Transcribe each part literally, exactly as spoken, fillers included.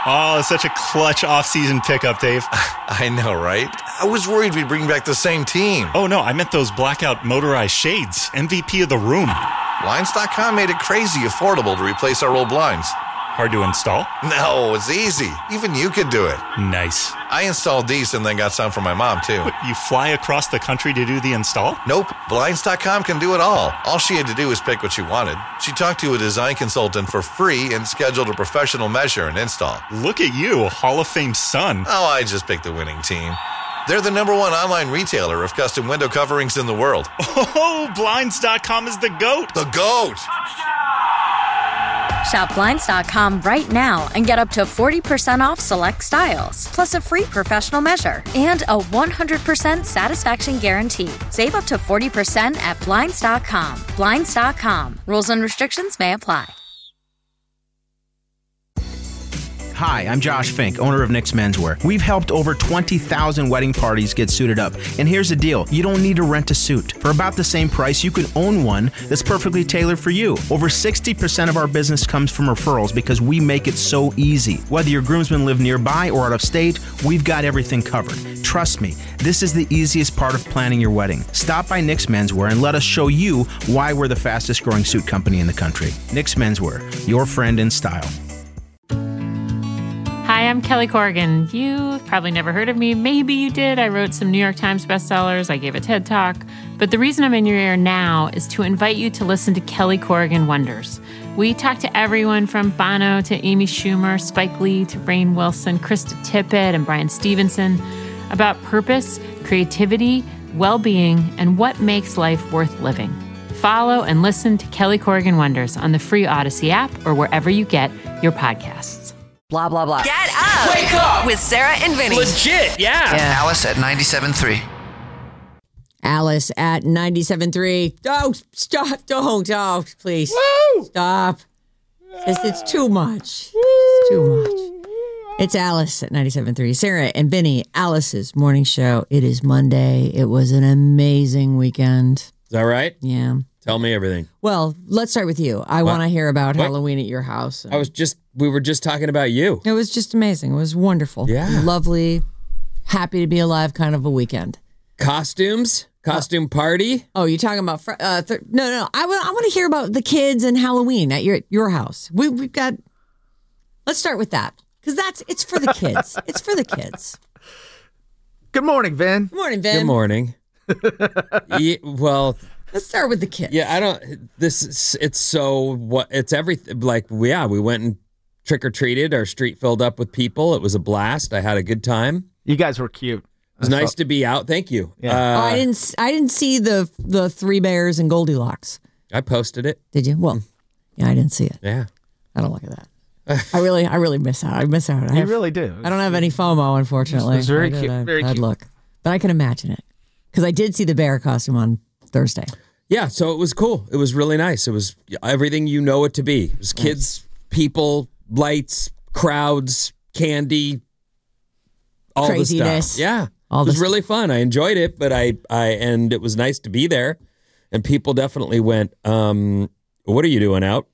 Oh, it's such a clutch off-season pickup, Dave. I know, right? I was worried we'd bring back the same team. Oh, no, I meant those blackout motorized shades. M V P of the room. Blinds dot com made it crazy affordable to replace our old blinds. Hard to install? No, it's easy. Even you could do it. Nice. I installed these and then got some for my mom, too. What, you fly across the country to do the install? Nope. Blinds dot com can do it all. All she had to do was pick what she wanted. She talked to a design consultant for free and scheduled a professional measure and install. Look at you, Hall of Fame son. Oh, I just picked the winning team. They're the number one online retailer of custom window coverings in the world. Oh, Blinds dot com is the GOAT. The GOAT! Shop Blinds dot com right now and get up to forty percent off select styles, plus a free professional measure and a one hundred percent satisfaction guarantee. Save up to forty percent at Blinds dot com. Blinds dot com. Rules and restrictions may apply. Hi, I'm Josh Fink, owner of Nick's Menswear. We've helped over twenty thousand wedding parties get suited up. And here's the deal. You don't need to rent a suit. For about the same price, you can own one that's perfectly tailored for you. Over sixty percent of our business comes from referrals because we make it so easy. Whether your groomsmen live nearby or out of state, we've got everything covered. Trust me, this is the easiest part of planning your wedding. Stop by Nick's Menswear and let us show you why we're the fastest growing suit company in the country. Nick's Menswear, your friend in style. Hi, I'm Kelly Corrigan. You've probably never heard of me. Maybe you did. I wrote some New York Times bestsellers. I gave a TED Talk. But the reason I'm in your ear now is to invite you to listen to Kelly Corrigan Wonders. We talk to everyone from Bono to Amy Schumer, Spike Lee to Rainn Wilson, Krista Tippett, and Brian Stevenson about purpose, creativity, well-being, and what makes life worth living. Follow and listen to Kelly Corrigan Wonders on the free Odyssey app or wherever you get your podcasts. Blah, blah, blah. Get up! Wake up! With Sarah and Vinny. Legit, yeah. yeah. Alice at ninety-seven point three. Alice at ninety-seven point three. Oh, stop. Don't. Oh, please. Woo! Stop. It's, it's too much. It's too much. It's Alice at ninety-seven point three. Sarah and Vinny, Alice's morning show. It is Monday. It was an amazing weekend. Is that right? Yeah. Tell me everything. Well, let's start with you. I want to hear about what? Halloween at your house. I was just, we were just talking about you. It was just amazing. It was wonderful. Yeah. Lovely, happy to be alive kind of a weekend. Costumes? Costume party? Oh, you're talking about, fr- uh, th- no, no, no. I, w- I want to hear about the kids and Halloween at your your house. We, we've got, let's start with that. Because that's, it's for the kids. It's for the kids. Good morning, Vin. Good morning, Vin. Good morning. yeah, well... Let's start with the kids. Yeah, I don't. This is. It's so what. It's everything. Like, yeah, we went and trick or treated. Our street filled up with people. It was a blast. I had a good time. You guys were cute. It was nice to be out. Thank you. Yeah. Uh, oh, I didn't. I didn't see the the three bears and Goldilocks. I posted it. Did you? Well, yeah, I didn't see it. Yeah. I don't look at that. I really, I really miss out. I miss out. I You have, really do. I don't have any FOMO, unfortunately. It was very I did, cute. I, Very I'd cute. look, but I can imagine it because I did see the bear costume on Thursday. Yeah, so it was cool. It was really nice. It was everything you know it to be. It was kids, people, lights, crowds, candy, all the Craziness. stuff. Yeah, All it was the really fun. I enjoyed it, but I, I, and it was nice to be there. And people definitely went, um, "What are you doing out?"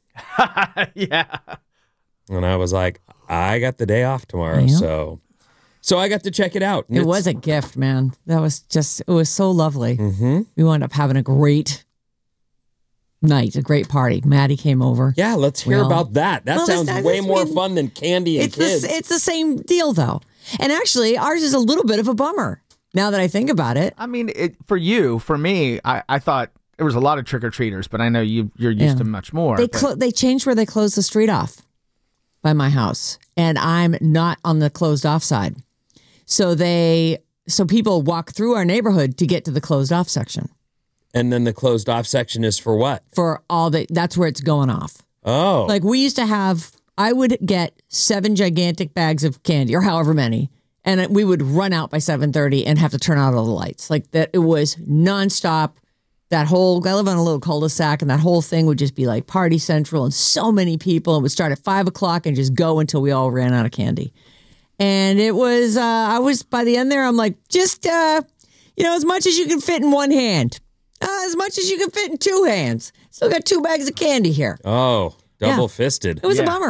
Yeah. And I was like, "I got the day off tomorrow, Yeah. so." So I got to check it out. And It it's- was a gift, man. That was just, it was so lovely. Mhm. We wound up having a great night, a great party. Maddie came over. Yeah, let's hear Well- about that. That Well, sounds that's- way that's more when- fun than candy and It's kids. the, it's the same deal, though. And actually, ours is a little bit of a bummer now that I think about it. I mean, it, for you, for me, I, I thought there was a lot of trick-or-treaters, but I know you, you're used Yeah. to much more. They but- clo- they changed where they closed the street off by my house, and I'm not on the closed off side. So they so people walk through our neighborhood to get to the closed off section. And then the closed off section is for what? For all the that's where it's going off. Oh. Like we used to have, I would get seven gigantic bags of candy or however many, and we would run out by seven thirty and have to turn out all the lights. Like that, it was nonstop. That whole, I live on a little cul-de-sac, and that whole thing would just be like party central, and so many people. It would start at five o'clock and just go until we all ran out of candy. And it was, uh, I was, by the end there, I'm like, just, uh, you know, as much as you can fit in one hand, uh, as much as you can fit in two hands. Still got two bags of candy here. Oh, double fisted. It was Yeah. a bummer.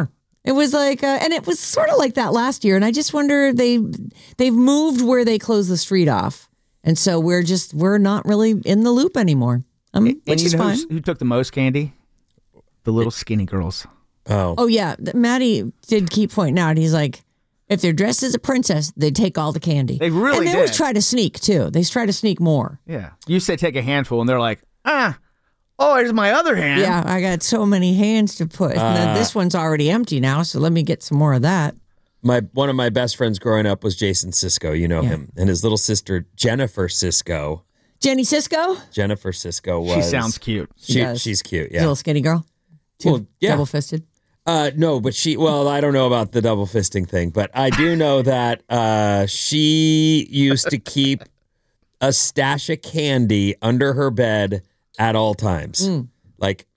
It was like, uh, and it was sort of like that last year. And I just wonder they they've moved where they close the street off, and so we're just we're not really in the loop anymore, um, And which you is know fine. who's- who took the most candy? The little skinny girls. Oh. Oh yeah, th- Maddie did keep pointing out. He's like, if they're dressed as a princess, they take all the candy. They really and they did. always try to sneak too. They try to sneak more. Yeah. You say take a handful, and they're like, ah, oh, here's my other hand. Yeah, I got so many hands to put. And then this one's already empty now, so let me get some more of that. My one of my best friends growing up was Jason Sisko. You know Yeah. him, and his little sister Jennifer Sisko. Jenny Cisco, Jennifer Sisko was. She sounds cute. She She, does. she's cute. a Yeah. little skinny girl, too, Well, yeah. double fisted. Uh, no, but she. Well, I don't know about the double fisting thing, but I do know that uh, she used to keep a stash of candy under her bed at all times, Mm. like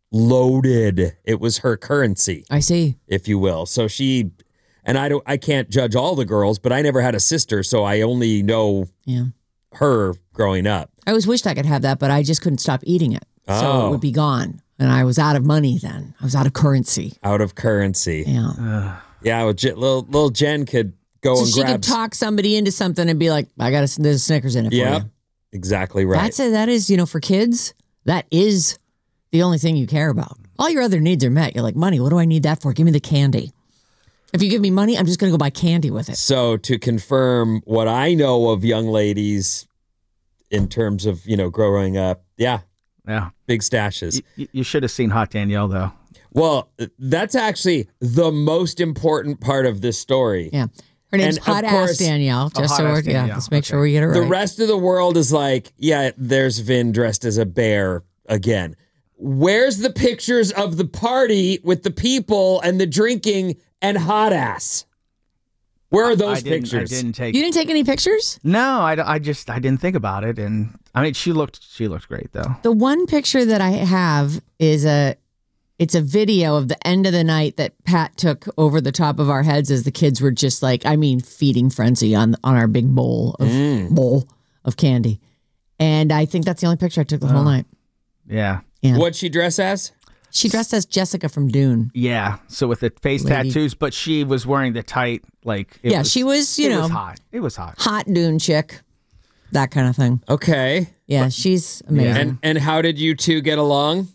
loaded. It was her currency, I see. if you will. So she, and I don't. I can't judge all the girls, but I never had a sister, so I only know Yeah. her growing up. I always wished I could have that, but I just couldn't stop eating it. So Oh. it would be gone. And I was out of money then. I was out of currency. Out of currency. Yeah. Yeah, well, J- little little Jen could go So and she grab. could talk somebody into something and be like, I got a, there's a Snickers in it for Yeah, you. exactly right. That's a, that is, you know, for kids, that is the only thing you care about. All your other needs are met. You're like, money, what do I need that for? Give me the candy. If you give me money, I'm just going to go buy candy with it. So to confirm what I know of young ladies in terms of, you know, growing up, yeah, Yeah. big stashes. You, you should have seen Hot Danielle, though. Well, that's actually the most important part of this story. Yeah. Her name's And of Hot Ass course- Danielle. Oh, Just so Hot we're, Ass yeah, Danielle. let's make Okay. sure we get it right. The rest of the world is like, yeah, there's Vin dressed as a bear again. Where's the pictures of the party with the people and the drinking and hot ass? Where are those I didn't, pictures? I didn't take. You didn't take any pictures? No, I, I just I didn't think about it, and I mean she looked she looked great though. The one picture that I have is a it's a video of the end of the night that Pat took over the top of our heads as the kids were just like, I mean, feeding frenzy on on our big bowl of bowl of candy. And I think that's the only picture I took the whole night. Yeah, Yeah. What'd she dress as? She dressed as Jessica from Dune. yeah. So with the face Lady. tattoos, but she was wearing the tight like. It Yeah, was, she was, you it know, was hot. It was hot. hot Dune chick. That kind of thing. Okay. Yeah, she's amazing. And and how did you two get along?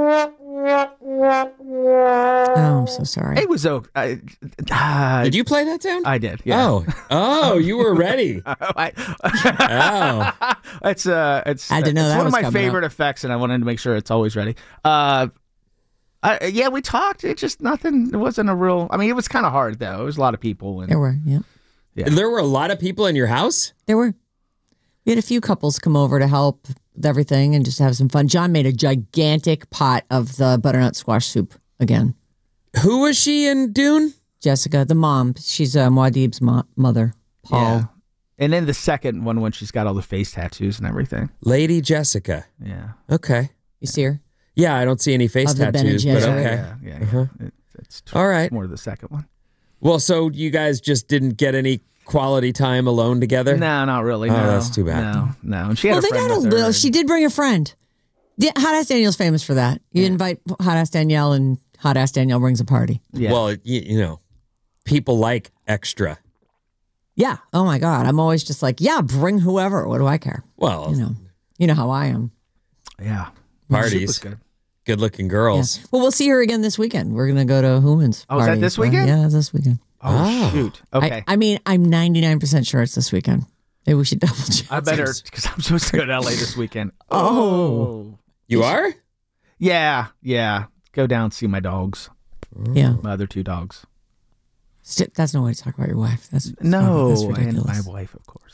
Oh, I'm so sorry. It was okay. Uh, Did you play that sound? I did. Yeah. Oh, oh, you were ready. I, Oh, it's uh, it's, I didn't know it's that one was of my coming favorite up. effects, and I wanted to make sure it's always ready. Uh, I, yeah, we talked. It just nothing. It wasn't a real. I mean, it was kind of hard though. It was a lot of people, and There were, yeah. there were a lot of people in your house. There were. We had a few couples come over to help with everything and just have some fun. John made a gigantic pot of the butternut squash soup again. Who was she in Dune? Jessica, the mom, she's uh, Muad'Dib's mo- mother, Paul. yeah. And then the second one when she's got all the face tattoos and everything. Lady Jessica. Yeah. Okay. You see her? Yeah, I don't see any face Of the Bene tattoos, but Gesserit. okay. Yeah. Yeah. yeah. Uh-huh. It, it's All right. more the second one. Well, so you guys just didn't get any quality time alone together? No, not really. Oh, no. that's too bad. No, no. And she had Well, a they friend got a with her, little. and- She did bring a friend. Yeah, Hot Ass Danielle's famous for that. You invite Hot Ass Danielle, and Hot Ass Danielle brings a party. Yeah. Well, you, you know, people like extra. Yeah. Oh my God. I'm always just like, yeah, bring whoever. What do I care? Well, You know. You know how I am. yeah. Parties. Soup was good. good-looking Yeah. girls. Well, we'll see her again this weekend. We're gonna go to Human's. Oh, is that party, this so- weekend? Yeah, it's this weekend. Oh, Oh. shoot. Okay. I, I mean, I'm ninety-nine percent sure it's this weekend. Maybe we should double check. I better because I'm supposed to go to L A this weekend. Oh. You are? Yeah, yeah. Go down and see my dogs, Yeah. my other two dogs. St- That's no way to talk about your wife. That's that's No, that's and ridiculous. my wife, of course.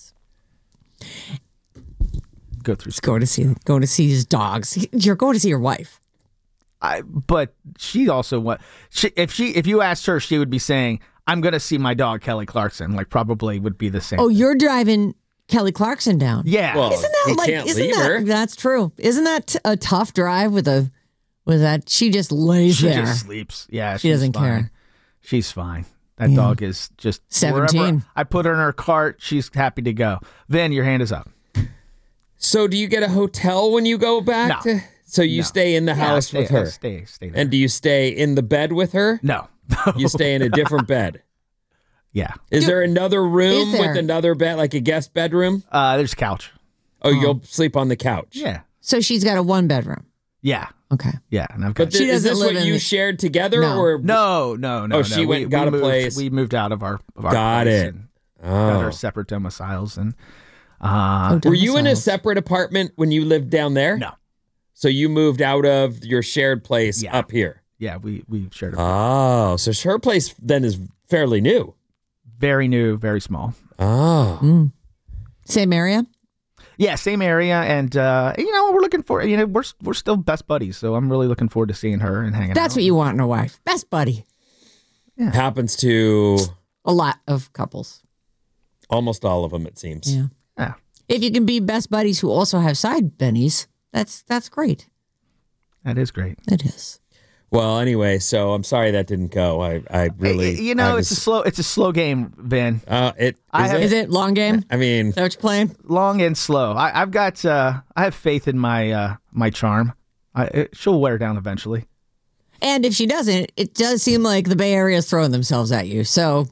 Go through. Just go to see go to see his dogs. You're going to see your wife. I, but she also what? She, if she, if you asked her, she would be saying, "I'm going to see my dog Kelly Clarkson." Like probably would be the same. Oh, you're driving Kelly Clarkson down. yeah. Well, Isn't that you like? can't Isn't leave that? her. That's true. Isn't that t- a tough drive with a with that? She just lays she there. just sleeps. Yeah, She she's doesn't fine. care. She's fine. That Yeah. dog is just wherever seventeen. I put her in her cart. She's happy to go. Then your hand is up. So do you get a hotel when you go back? No. To, so you No. stay in the Yeah, house stay, with her? Stay, stay there. And do you stay in the bed with her? no, You stay in a different bed. Yeah. Is there another room Is there? with another bed, like a guest bedroom? Uh, there's a couch. Oh, you'll sleep on the couch. Yeah. So she's got a one bedroom. Yeah. Okay. Yeah. And I've got. But th- She is doesn't this live what in you the- shared together, No. or no, no, no. Oh, no. she went we, and got we a moved, place. We moved out of our of our Got place it. and Oh. got our separate domiciles and. Uh, Oh, Were you in a domiciles. separate apartment when you lived down there? no. So you moved out of your shared place Yeah. up here. Yeah, we we shared a Oh, so her place then is fairly new. very new, very small. Oh. Same area? Yeah, same area, and uh, you know we're looking for. You know we're we're still best buddies, so I'm really looking forward to seeing her and hanging out. That's what you want in a wife. Best buddy. Happens to A lot of couples. almost all of them, it seems. Yeah. Yeah. If you can be best buddies who also have side bennies, that's that's great. That is great. It is. Well, anyway, so I'm sorry that didn't go. I, I really, you know, I it's a was- slow, it's a slow game, Vin. Uh, it, I is have- it? Is it long game? I mean, Is that what you're playing? Long and slow. I, I've got, uh, I have faith in my uh, my charm. I, it, she'll wear down eventually. And if she doesn't, it does seem like the Bay Area is throwing themselves at you. So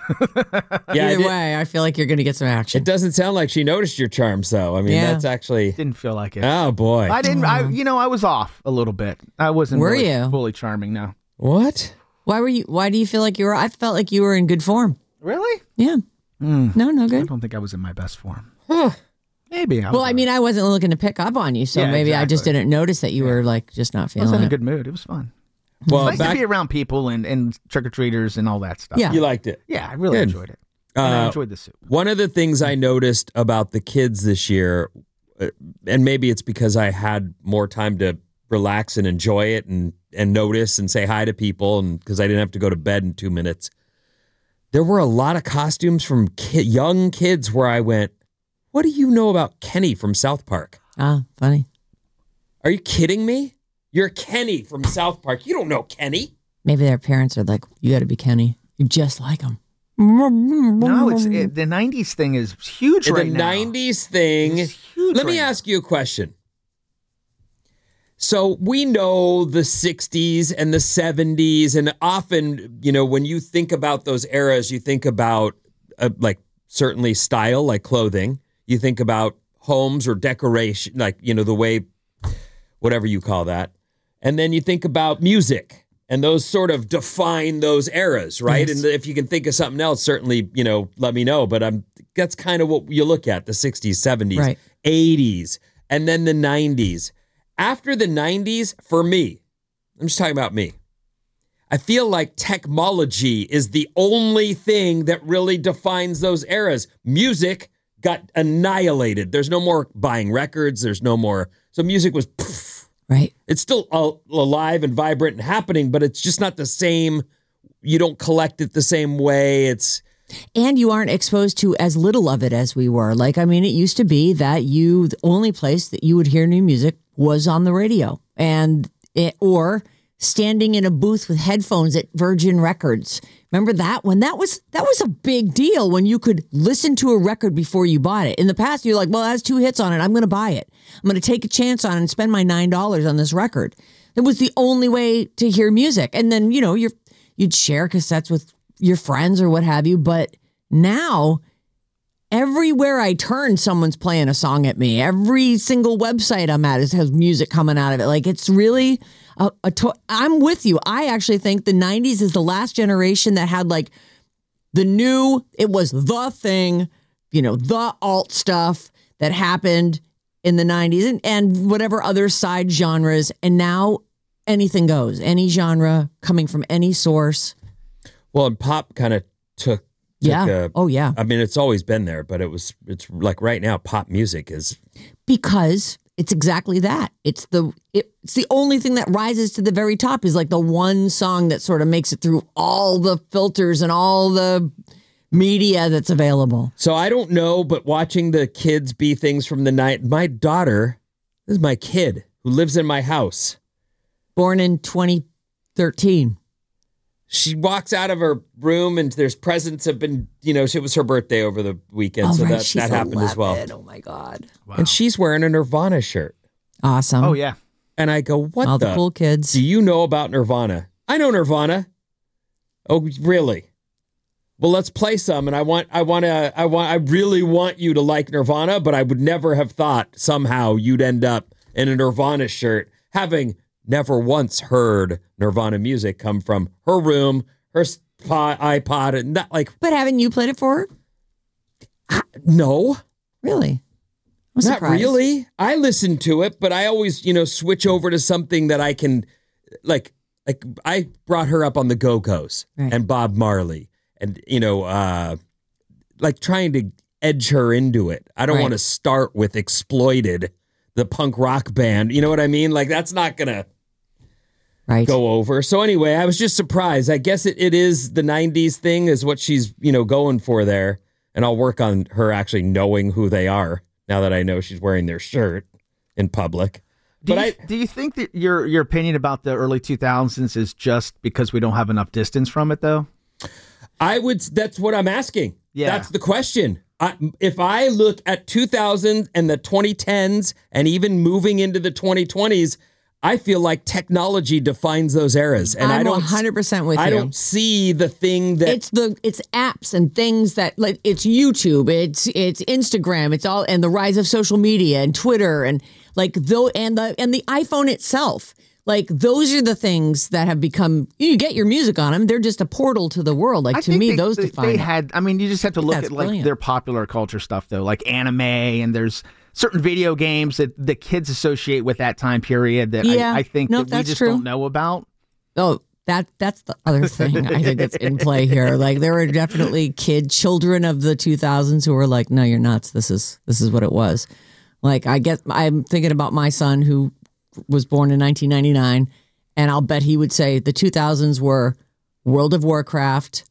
yeah, either it, way, I feel like you're going to get some action. it doesn't sound like she noticed your charms, though. I mean, Yeah. that's actually. Didn't feel like it. Oh boy. I didn't. I, you know, I was off a little bit. I wasn't. Were really you? fully charming? No. What? Why were you? Why do you feel like you were? I felt like you were in good form. Really? Yeah. No, no I good. don't think I was in my best form. Maybe. I was, Well, I mean, I wasn't looking to pick up on you, so Yeah, maybe I just exactly. didn't notice that you were like just not I was feeling in a it. good mood. It was fun. Well, Nice to back be around people and, and trick or treaters and all that stuff. Yeah. you liked it. Yeah, I really Good. enjoyed it. And I Uh, enjoyed the soup. One of the things I noticed about the kids this year, uh, and maybe it's because I had more time to relax and enjoy it and, and notice and say hi to people, and because I didn't have to go to bed in two minutes, there were a lot of costumes from ki- young kids where I went, what do you know about Kenny from South Park? Ah, funny. Are you kidding me? You're Kenny from South Park. You don't know Kenny. Maybe their parents are like, "You got to be Kenny. You're just like him." No, it's it, the nineties thing is huge the right now. nineties thing. It's huge Let me right now. ask you a question. So we know the sixties and the seventies, and often, you know, when you think about those eras, you think about uh, like certainly style, like clothing. You think about homes or decoration, like, you know, the way, whatever you call that. And then you think about music, and those sort of define those eras, right? Yes. And if you can think of something else, certainly, you know, let me know. But I'm that's kind of what you look at, the sixties, seventies, Right. eighties, and then the nineties. After the nineties, for me, I'm just talking about me, I feel like technology is the only thing that really defines those eras. Music got annihilated. There's no more buying records. There's no more. So music was, poof. Right. It's still al- alive and vibrant and happening, but it's just not the same. You don't collect it the same way. It's And you aren't exposed to as little of it as we were. Like, I mean, it used to be that you, the only place that you would hear new music was on the radio, and it, or standing in a booth with headphones at Virgin Records. Remember that when that was that was a big deal when you could listen to a record before you bought it. In the past, you're like, well, it has two hits on it. I'm going to buy it. I'm going to take a chance on it and spend my nine dollars on this record. It was the only way to hear music, and then you know you're you'd share cassettes with your friends or what have you. But now, everywhere I turn, someone's playing a song at me. Every single website I'm at is, has music coming out of it. Like, it's really a, a to- I'm with you. I actually think the nineties is the last generation that had like the new, it was the thing, you know, the alt stuff that happened in the nineties and, and whatever other side genres. And now anything goes, any genre coming from any source. well, and pop kind of took. took Yeah. a- Oh, yeah. I mean, it's always been there, but it was. It's like right now, pop music is. Because it's exactly that. It's the it, it's the only thing that rises to the very top is like the one song that sort of makes it through all the filters and all the media that's available. So I don't know, but watching the kids be things from the night. My daughter, this is my kid who lives in my house. Born in twenty thirteen. She walks out of her room and there's presents have been, you know, it was her birthday over the weekend. Oh, so right. that, She's that happened as well. eleven. Oh my God. And she's wearing a Nirvana shirt. Awesome. Oh yeah. And I go, what All the? the cool kids. Do you know about Nirvana? I know Nirvana. Oh, really? Well, let's play some, and I want, I want to, I want, I really want you to like Nirvana, but I would never have thought somehow you'd end up in a Nirvana shirt, having never once heard Nirvana music come from her room, her spot, iPod, and not like. But haven't you played it for her? I, no, really. I'm not surprised. really. I listen to it, but I always, you know, switch over to something that I can, like, like I brought her up on the Go-Go's Right. and Bob Marley. And, you know, uh, like trying to edge her into it. I don't Right. want to start with Exploited, the punk rock band. You know what I mean? Like, that's not going to right. go over. So anyway, I was just surprised. I guess it, it is the nineties thing is what she's, you know, going for there. And I'll work on her actually knowing who they are now that I know she's wearing their shirt in public. Do But you, I, do you think that your your opinion about the early two thousands is just because we don't have enough distance from it, though? I would, that's what I'm asking. Yeah. That's the question. I, if I look at two thousand and the twenty tens and even moving into the twenty twenties, I feel like technology defines those eras. And I'm I don't, one hundred percent with I you. don't see the thing that It's the it's apps and things that like it's YouTube, it's it's Instagram, it's all and the rise of social media and Twitter and like though and the and the iPhone itself. Like those are the things that have become. You get your music on them; they're just a portal to the world. Like I to think me, they, those they, define. they it. had. I mean, you just have to look that's at like brilliant. their popular culture stuff, though, like anime, and there's certain video games that the kids associate with that time period that Yeah. I, I think Nope, that we that's just true. don't know about. Oh, that that's the other thing I think that's in play here. Like there were definitely kid children of the two thousands who were like, "No, you're nuts. This is this is what it was." Like I get, I'm thinking about my son who was born in nineteen ninety-nine, and I'll bet he would say the two thousands were World of Warcraft.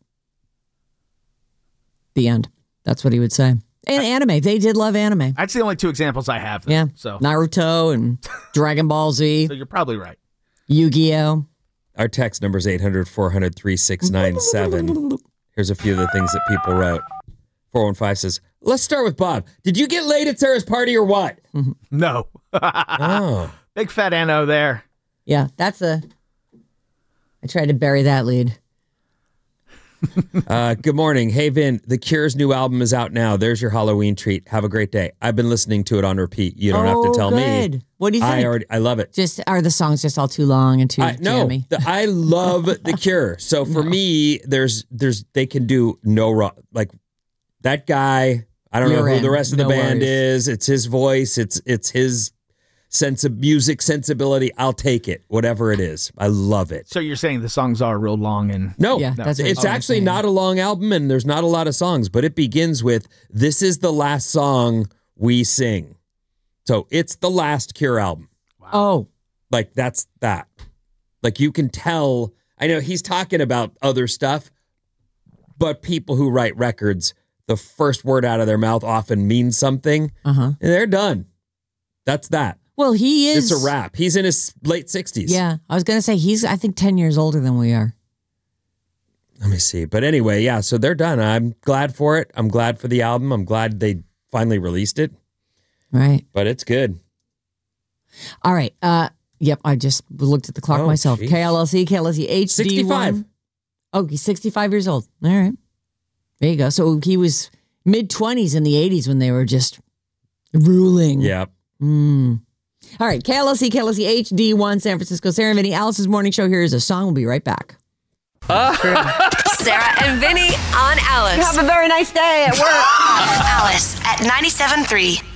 The end. That's what he would say. And anime. They did love anime. That's the only two examples I have. Though, Yeah. So, Naruto and Dragon Ball Z, so you're probably right. Yu-Gi-Oh. our text number is eight hundred, four hundred, three six nine seven. Here's a few of the things that people wrote. four one five says, let's start with Bob. Did you get laid at Sarah's party or what? No. Oh. Big fat N O there. Yeah, that's a. I tried to bury that lead. Uh, good morning. Hey, Vin, The Cure's new album is out now. There's your Halloween treat. Have a great day. I've been listening to it on repeat. You don't have Oh, to tell good. me. What do you think? I already, I love it. Just are the songs just all too long and too I, no, jammy? the, I love The Cure. So for me, there's, there's, they can do no wrong. Like that guy, I don't You're know who in. the rest of the No band worries. is. It's his voice. It's, it's his sense of music sensibility. I'll take it, whatever it is. I love it. So you're saying the songs are real long and No, Yeah, no. that's what it's I'm actually saying. not a long album and there's not a lot of songs, but it begins with, this is the last song we sing. So it's the last Cure album. Oh, Like that's that. Like you can tell, I know he's talking about other stuff, but people who write records, the first word out of their mouth often means something uh huh. and they're done. That's that. Well, he is. It's a wrap. He's in his late sixties. Yeah, I was gonna say he's. I think ten years older than we are. Let me see. But anyway, yeah, so they're done. I'm glad for it. I'm glad for the album. I'm glad they finally released it, Right. but it's good. All right. Uh. Yep. I just looked at the clock Oh, myself. geez. K L L C, K L L C H D one. sixty-five. Oh, he's sixty-five years old. All right. There you go. So he was mid twenties in the eighties when they were just ruling. Yeah. Mm. All right. K L L C, K L L C H D one, San Francisco. Sarah and Vinny, Alice's morning show. Here is a song. We'll be right back. Sarah and Vinny on Alice. Have a very nice day at work. Alice at ninety-seven point three.